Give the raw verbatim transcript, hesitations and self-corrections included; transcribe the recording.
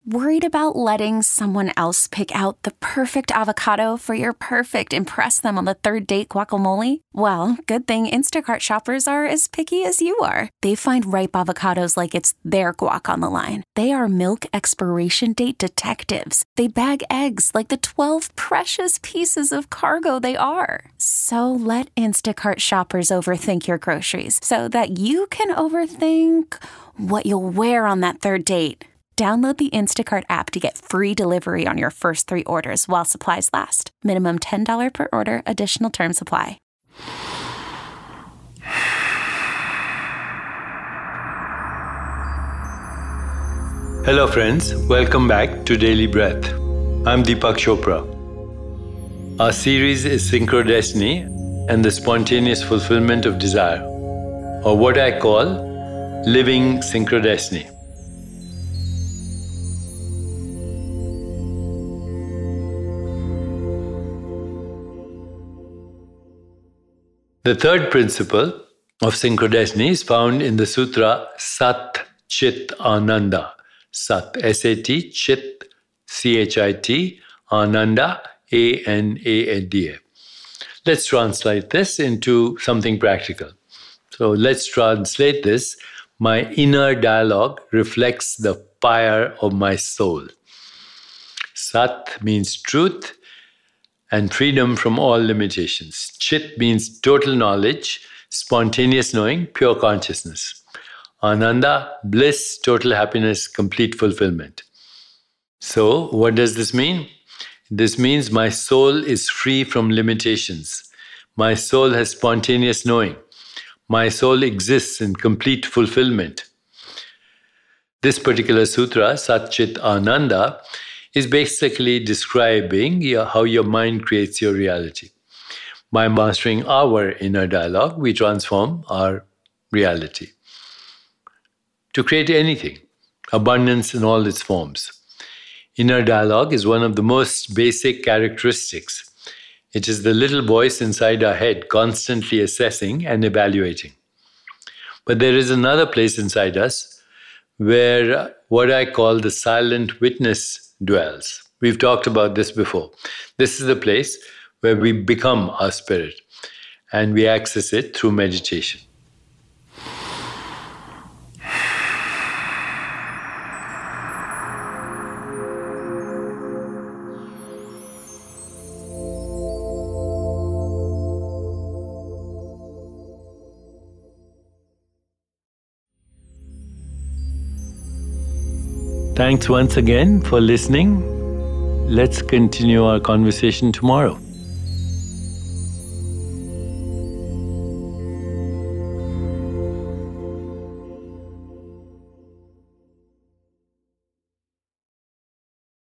Worried about letting someone else pick out the perfect avocado for your perfect impress them on the third date guacamole? Well, good thing Instacart shoppers are as picky as you are. They find ripe avocados like it's their guac on the line. They are milk expiration date detectives. They bag eggs like the twelve precious pieces of cargo they are. So let Instacart shoppers overthink your groceries so that you can overthink what you'll wear on that third date. Download the Instacart app to get free delivery on your first three orders while supplies last. Minimum ten dollars per order. Additional terms apply. Hello friends, welcome back to Daily Breath. I'm Deepak Chopra. Our series is Synchrodestiny and the Spontaneous Fulfillment of Desire, or what I call Living Synchrodestiny. The third principle of synchrodestiny is found in the sutra Sat Chit Ananda. Sat, S A T, Chit, C H I T, Ananda, A N A N D A. Let's translate this into something practical. So let's translate this. My inner dialogue reflects the fire of my soul. Sat means truth and freedom from all limitations. Chit means total knowledge, spontaneous knowing, pure consciousness. Ananda, bliss, total happiness, complete fulfillment. So, what does this mean? This means my soul is free from limitations. My soul has spontaneous knowing. My soul exists in complete fulfillment. This particular sutra, Sat Chit Ananda, is basically describing how your mind creates your reality. By mastering our inner dialogue, we transform our reality to create anything, abundance in all its forms. Inner dialogue is one of the most basic characteristics. It is the little voice inside our head constantly assessing and evaluating. But there is another place inside us where what I call the silent witness dwells. We've talked about this before. This is the place where we become our spirit, and we access it through meditation. Thanks once again for listening. Let's continue our conversation tomorrow.